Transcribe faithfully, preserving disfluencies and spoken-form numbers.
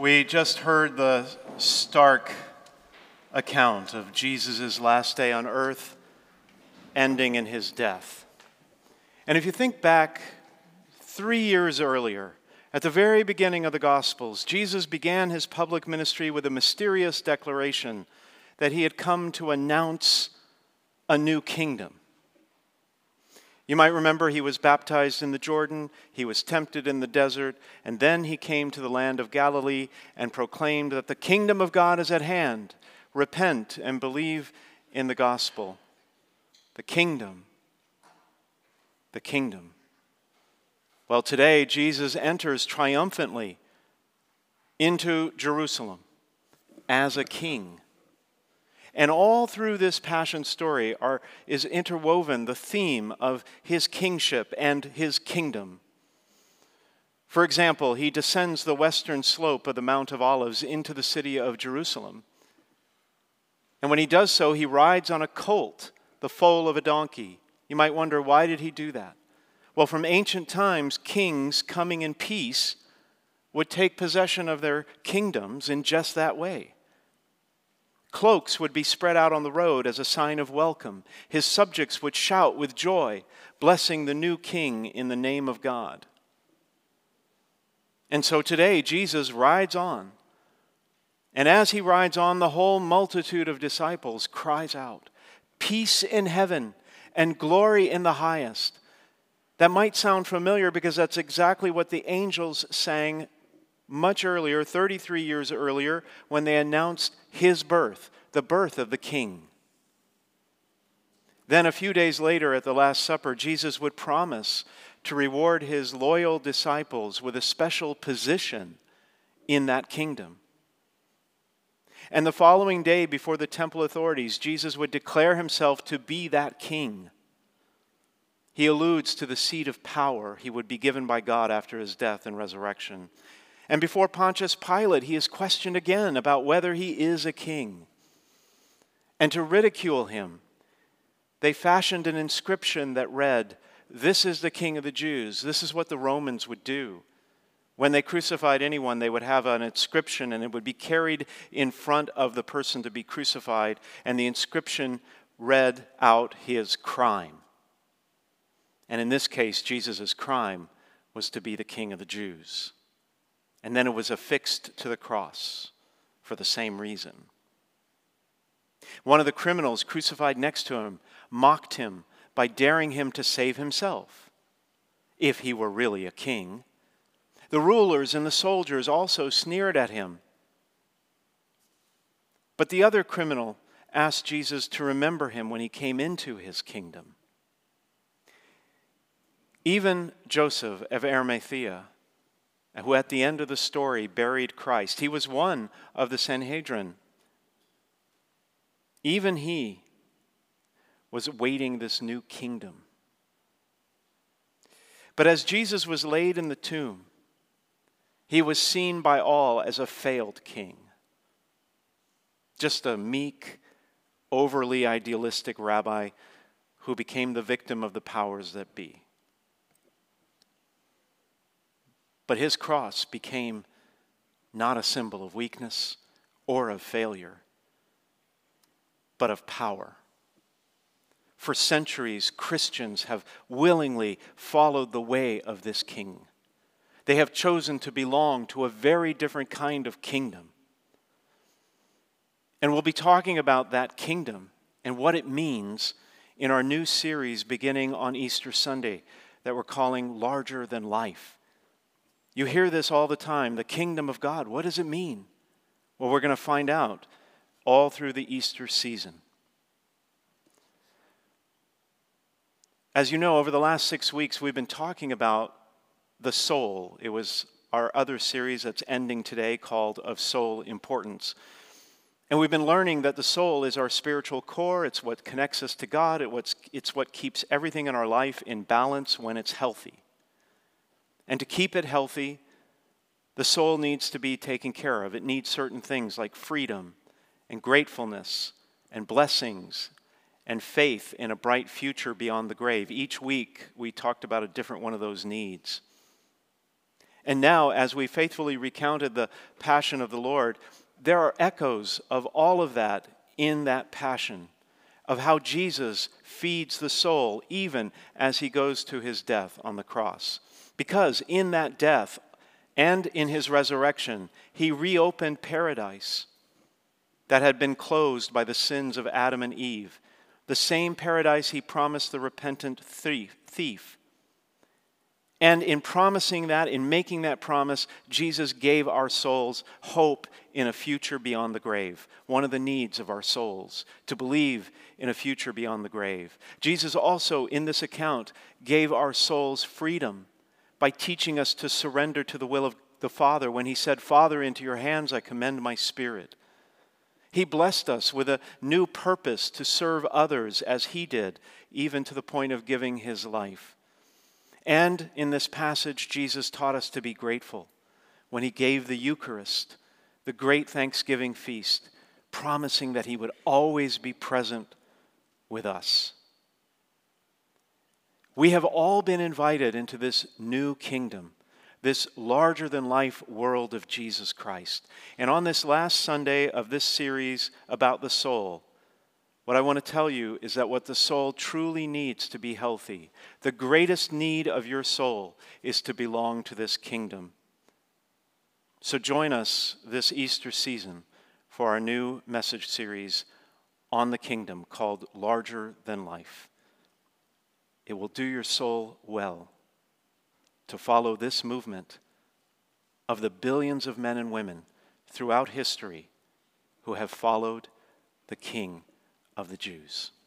We just heard the stark account of Jesus' last day on earth, ending in his death. And if you think back three years earlier, at the very beginning of the Gospels, Jesus began his public ministry with a mysterious declaration that he had come to announce a new kingdom. You might remember he was baptized in the Jordan, he was tempted in the desert, and then he came to the land of Galilee and proclaimed that the kingdom of God is at hand. Repent and believe in the gospel. The kingdom. The kingdom. Well, today Jesus enters triumphantly into Jerusalem as a king. And all through this passion story are, is interwoven the theme of his kingship and his kingdom. For example, he descends the western slope of the Mount of Olives into the city of Jerusalem. And when he does so, he rides on a colt, the foal of a donkey. You might wonder, why did he do that? Well, from ancient times, kings coming in peace would take possession of their kingdoms in just that way. Cloaks would be spread out on the road as a sign of welcome. His subjects would shout with joy, blessing the new king in the name of God. And so today, Jesus rides on. And as he rides on, the whole multitude of disciples cries out, "Peace in heaven and glory in the highest." That might sound familiar because that's exactly what the angels sang much earlier, thirty-three years earlier, when they announced his birth, the birth of the king. Then a few days later at the Last Supper, Jesus would promise to reward his loyal disciples with a special position in that kingdom. And the following day, before the temple authorities, Jesus would declare himself to be that king. He alludes to the seat of power he would be given by God after his death and resurrection. And before Pontius Pilate, he is questioned again about whether he is a king. And to ridicule him, they fashioned an inscription that read, "This is the King of the Jews." This is what the Romans would do. When they crucified anyone, they would have an inscription, and it would be carried in front of the person to be crucified, and the inscription read out his crime. And in this case, Jesus' crime was to be the King of the Jews. And then it was affixed to the cross for the same reason. One of the criminals crucified next to him mocked him by daring him to save himself, if he were really a king. The rulers and the soldiers also sneered at him. But the other criminal asked Jesus to remember him when he came into his kingdom. Even Joseph of Arimathea, who at the end of the story buried Christ, he was one of the Sanhedrin. Even he was awaiting this new kingdom. But as Jesus was laid in the tomb, he was seen by all as a failed king. Just a meek, overly idealistic rabbi who became the victim of the powers that be. But his cross became not a symbol of weakness or of failure, but of power. For centuries, Christians have willingly followed the way of this king. They have chosen to belong to a very different kind of kingdom. And we'll be talking about that kingdom and what it means in our new series beginning on Easter Sunday that we're calling Larger Than Life. You hear this all the time, the kingdom of God. What does it mean? Well, we're going to find out all through the Easter season. As you know, over the last six weeks, we've been talking about the soul. It was our other series that's ending today called Of Soul Importance. And we've been learning that the soul is our spiritual core. It's what connects us to God. It's what keeps everything in our life in balance when it's healthy. And to keep it healthy, the soul needs to be taken care of. It needs certain things like freedom and gratefulness and blessings and faith in a bright future beyond the grave. Each week, we talked about a different one of those needs. And now, as we faithfully recounted the passion of the Lord, there are echoes of all of that in that passion, of how Jesus feeds the soul even as he goes to his death on the cross. Because in that death and in his resurrection, he reopened paradise that had been closed by the sins of Adam and Eve, the same paradise he promised the repentant thief. And in promising that, in making that promise, Jesus gave our souls hope in a future beyond the grave. One of the needs of our souls, to believe in a future beyond the grave. Jesus also, in this account, gave our souls freedom by teaching us to surrender to the will of the Father when he said, "Father, into your hands I commend my spirit." He blessed us with a new purpose to serve others as he did, even to the point of giving his life. And in this passage, Jesus taught us to be grateful when he gave the Eucharist, the great Thanksgiving feast, promising that he would always be present with us. We have all been invited into this new kingdom, this larger-than-life world of Jesus Christ. And on this last Sunday of this series about the soul, what I want to tell you is that what the soul truly needs to be healthy, the greatest need of your soul, is to belong to this kingdom. So join us this Easter season for our new message series on the kingdom called Larger Than Life. It will do your soul well to follow this movement of the billions of men and women throughout history who have followed the King of the Jews.